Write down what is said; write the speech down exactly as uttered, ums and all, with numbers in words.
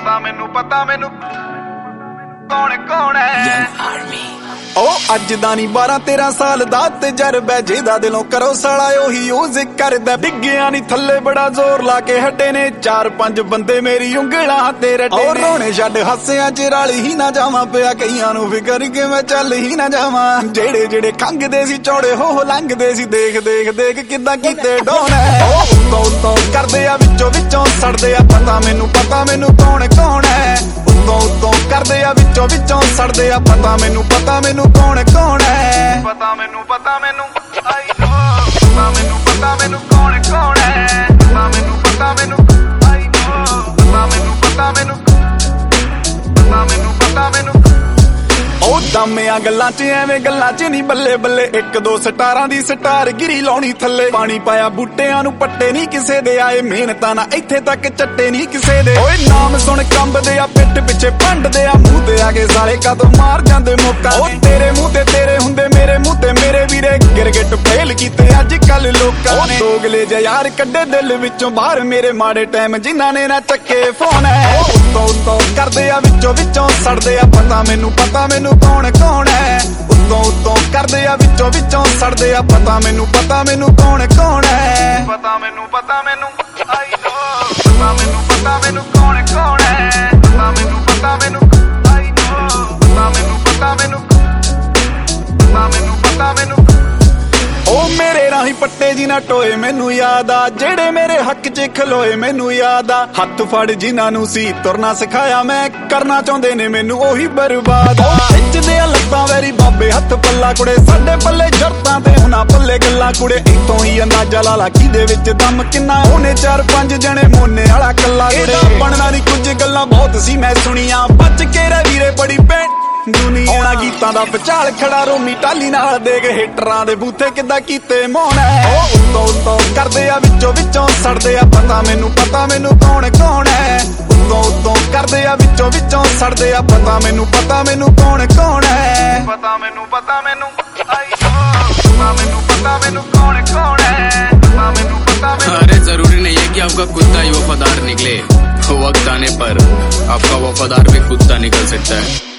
पता मैनू पता मैनू कौन कौन है ओ अज दा नी बारह तेरह साल दा तजरबा जेदा दिलों करो साला ओही यूज करदा डिग्गिया नी थल्ले बड़ा जोर ला के हटे ने चार पंज बंदे मेरी उंगलां ते रटे और रोने छड्ड हासियां च रल ही ना जावां पिया कईयां नूं फिकर के मैं चल ही ना जावां जेड़े जेड़े खंगदे सी चौड़े हो हो लंघदे सी देख देख देख किदां कीते डोन है उत्तों उत्तों करदे आ विचों विचों सड़दे आ पता मैनू पता मैनू कौन कौन है उत्तों उत्तों करदे आ विचों विचों सड़दे आ पता मैनू पता मैनू कौन कौन है पता मैनू पता मैनू आई नो पता मैनू पता मैनू कौन कौन है पता मैनू पता मैनू आई नो पता मैनू पता मैनू पता मैनू पता मैनू ओ दामिया गल्लां च एवें गल्लां च नी बल्ले बल्ले एक दो स्टारां दी स्टार गिरी लाउणी थल्ले पानी पाया बूटियां नूं पट्टे नी किसे दे आए मेहनतां ना इत्थे तक चट्टे नी किसे दे ओए नाम सुन कंबदे आ पिट पिछे भंडदे आ मूंह ते आगे साले कदों मार जांदे मौका ओ तेरे मूंह ते तेरे हुंदे मेरे मूंह ते मेरे वीरे गिरगिट फेल कीते अज कल लोकां ने दोगले जे यार कड्डे दिल विचों बाहर मेरे माड़े टाइम जिन्हां ने ना चक्के फोन है उत्तों उत्तों करदे आ विचों विचों सड़दे आ पता मैनू पता मैनू कौन कौन है उत्तों उत्तों करदे आ विचों विचों सड़दे आ पता मैनू पता मैनू कौन कौन है पता मैनू पता मैनू आई नो पता मैनू पता मैनू कौन कौन है पता मैनू पता मैनू आई नो पता मैनू पता मैनू पता मैनू पता मैनू ओ मेरे राही पट्टे जिन्हां टोए मैनू याद आ जेड़े मेरे हक च खलोए मैनू याद आ हथ फड़ जिन्हां नूं सी तुरना सिखाया मैं करना चाहुंदे ने मैनू ओही बर्बाद आ खिचदे आ लत्तां वैरी बाबे हथ पल्ला कुड़े साडे पल्ले जरतां ते हुणां पल्ले गल्लां कुड़े इत्थों ही अंदाजा ला ला किदे विच दम किन्ना ओने चार पंज जणे मोने वाला कल्ला कुड़े बनना नी कुछ गल्लां बहुत सी मैं सुनियां बच के रे वीरे बड़ी भैन दुनिया गीतां दा पचाल खड़ा रोमी टाली नाल देख हिटरां दे बूथे किदां कीते मोन है ओ उत्तों उत्तों करदे आ विचों विचों सड़दे आ पता मैनू पता मैनू कौन कौन है उत्तों उत्तों करदे आ विचों विचों सड़दे आ पता मैनू पता मैनू कौन कौन है पता मैनू पता मैनू आई नो पता मैनू पता मैनू कौन कौन है पता मैनू पता मैनू अरे जरूरी नहीं है कि आपका कुत्ता ही वफादार निकले वक्त आने पर आपका वफादार भी कुत्ता निकल सकता है।